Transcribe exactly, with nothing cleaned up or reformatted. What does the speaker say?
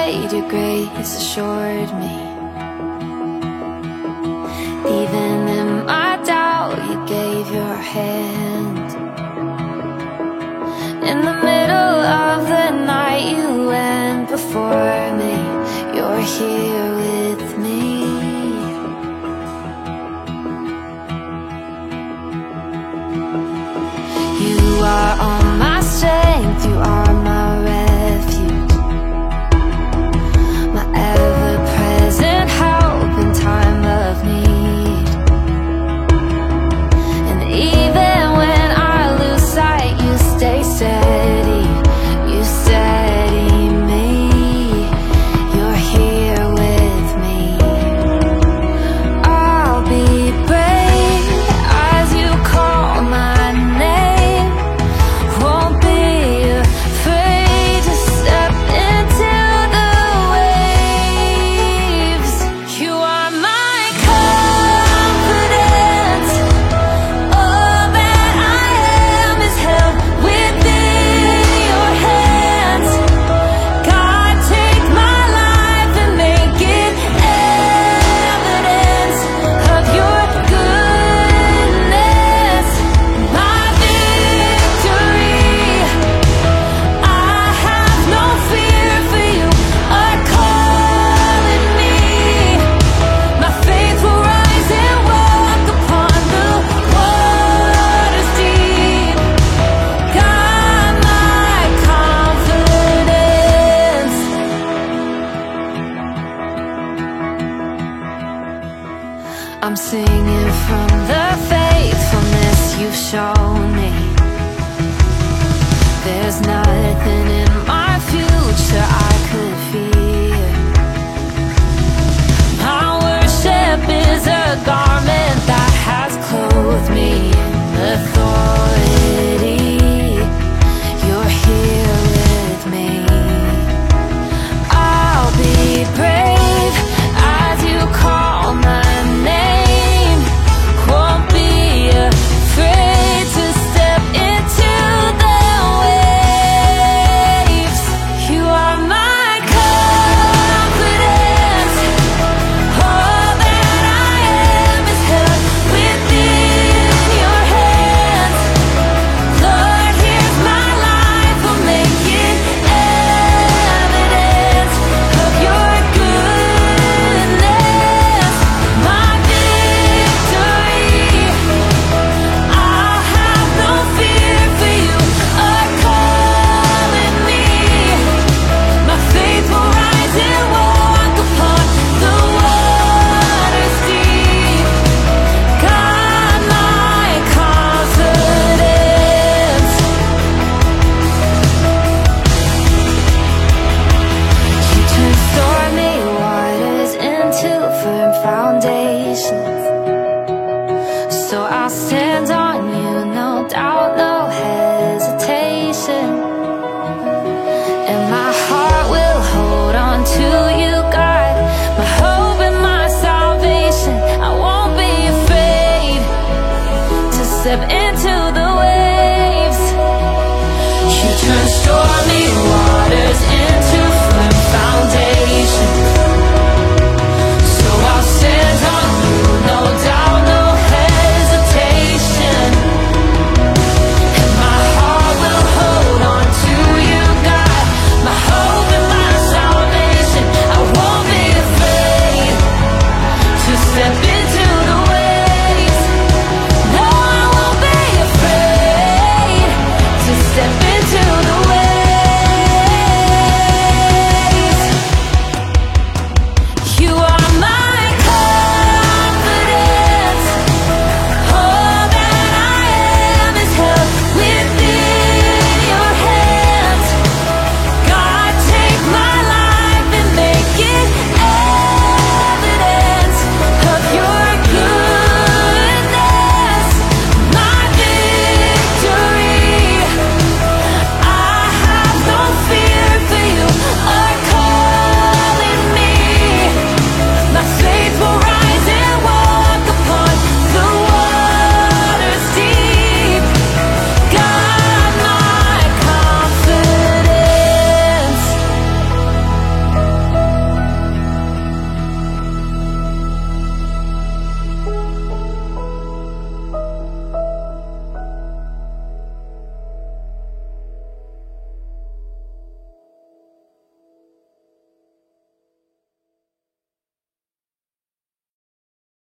light your grace assured me. Even in my doubt, you gave your hand. In the middle of the night, you went before me. You're here with me. You are all my strength, you are my refuge, my ever-present help in time of need. And even when I lose sight, you stay steady, you steady me. You're here with me. I'll be brave as you call my name. Won't be afraid to step into the waves. You are my confidence. All that I am is held within your hands. God, take my life and make it evidence of your goodness. My victory, I have no fear, for you are calling me. My faith will rise and walk upon the waters deep. God, my confidence. I'm singing from the faithfulness you've shown me. There's nothing in my future I could fear. My worship is a garment that has clothed me.